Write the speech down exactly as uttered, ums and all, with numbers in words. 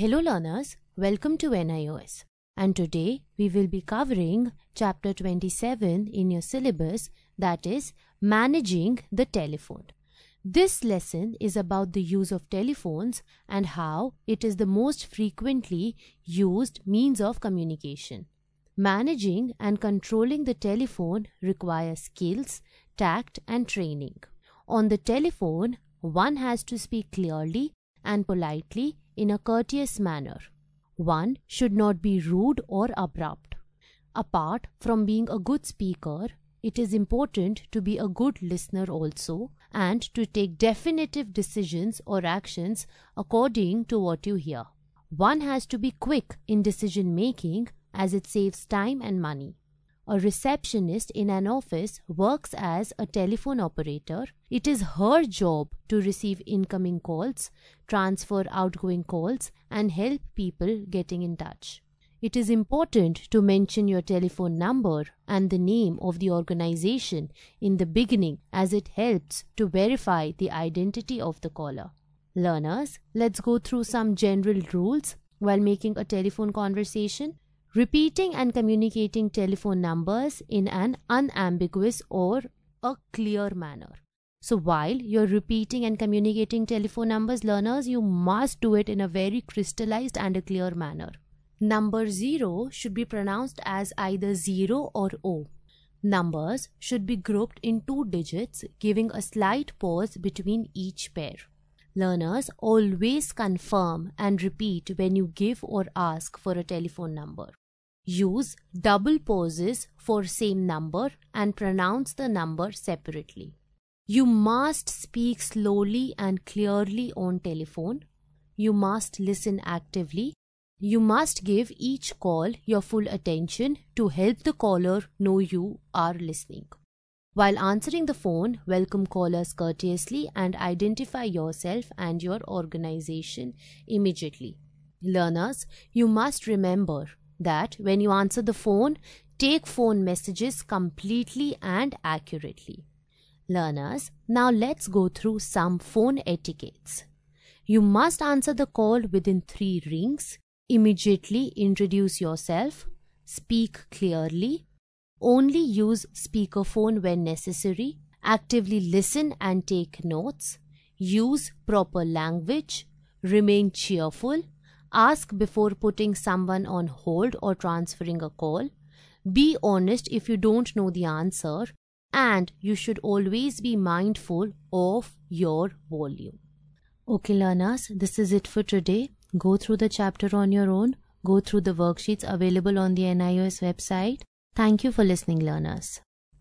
Hello learners, welcome to N I O S, and today we will be covering chapter twenty-seven in your syllabus, that is Managing the Telephone. This lesson is about the use of telephones and how it is the most frequently used means of communication. Managing and controlling the telephone requires skills, tact and training. On the telephone, one has to speak clearly and politely in a courteous manner. One should not be rude or abrupt. Apart from being a good speaker, it is important to be a good listener also and to take definitive decisions or actions according to what you hear. One has to be quick in decision making as it saves time and money. A receptionist in an office works as a telephone operator. It is her job to receive incoming calls, transfer outgoing calls, and help people getting in touch. It is important to mention your telephone number and the name of the organization in the beginning as it helps to verify the identity of the caller. Learners, let's go through some general rules while making a telephone conversation. Repeating and communicating telephone numbers in an unambiguous or a clear manner. So while you're repeating and communicating telephone numbers, learners, you must do it in a very crystallized and a clear manner. Number zero should be pronounced as either zero or O. Numbers should be grouped in two digits, giving a slight pause between each pair. Learners, always confirm and repeat when you give or ask for a telephone number. Use double pauses for same number and pronounce the number separately. You must speak slowly and clearly on telephone. You must listen actively. You must give each call your full attention to help the caller know you are listening. While answering the phone, welcome callers courteously and identify yourself and your organization immediately. Learners, you must remember that when you answer the phone, take phone messages completely and accurately. Learners, now let's go through some phone etiquettes. You must answer the call within three rings. Immediately introduce yourself. Speak clearly. Only use speakerphone when necessary. Actively listen and take notes. Use proper language. Remain cheerful. Ask before putting someone on hold or transferring a call. Be honest if you don't know the answer. And you should always be mindful of your volume. Okay learners, this is it for today. Go through the chapter on your own. Go through the worksheets available on the N I O S website. Thank you for listening, learners.